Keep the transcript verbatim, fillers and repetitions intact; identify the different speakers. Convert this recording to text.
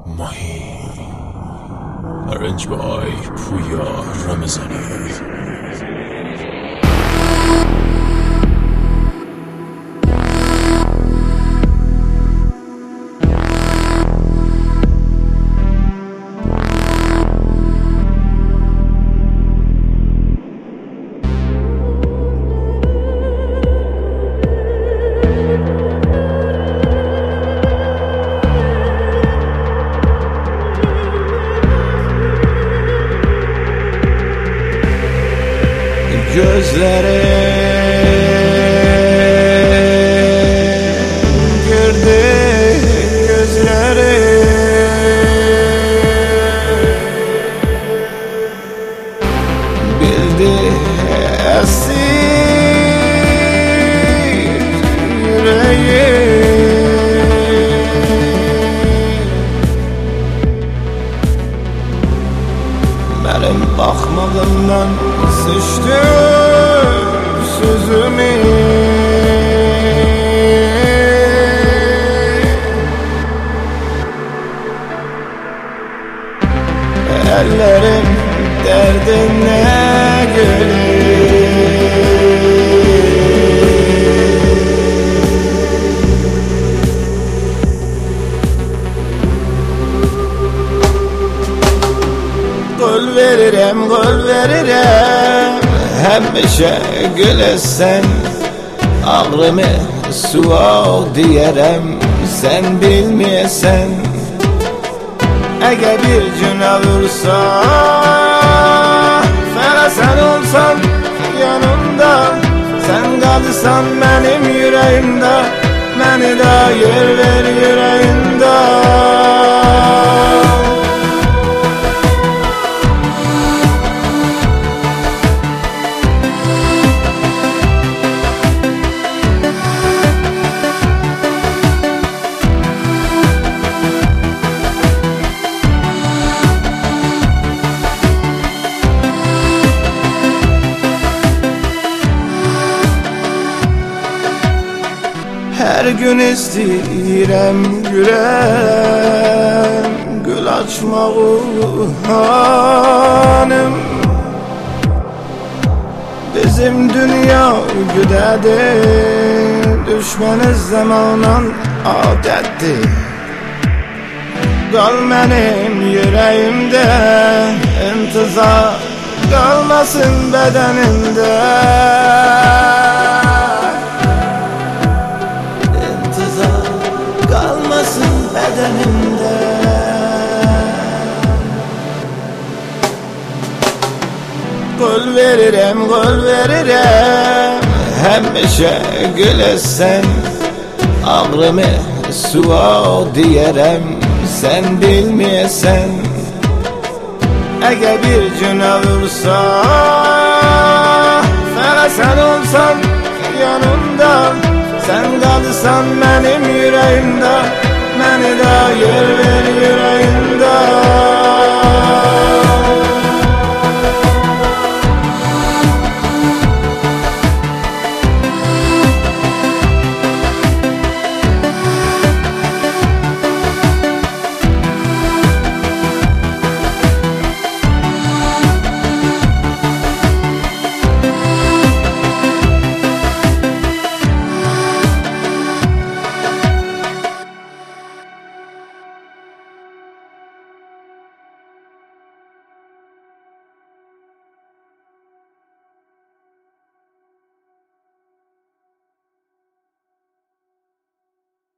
Speaker 1: ماهی Arranged by Puya Ramazani.
Speaker 2: Gözlere girdi, gözlere bildi esir yüreği. Benim bakmağımdan sıçtı sözümü, ellerim derdine gelir. Gol veririm, gol veririm, hemşe gülesen. Ağrımı soğuk diyerem, sen bilmeyesen. Eğer bir gün olursa, sana sen olsan yanımda, sen kalırsan benim yüreğimde, beni de yer ver yüreğimde. Her gün istəyirəm güləm, gül açmağı hanım. Bizim dünya güdədir, düşməniz zamanan adətdir. Qal mənim yüreğimdə, intizar qalmasın bədənimdə. Kalmasın bedenimde. Gol veririm, gol veririm, hemşe gülesen. Ağrımı soğuk diyerem, sen bilmeyesen. Eğer bir gün olursa, sana sen olsan yanımda, sen kalırsan benim yüreğimde,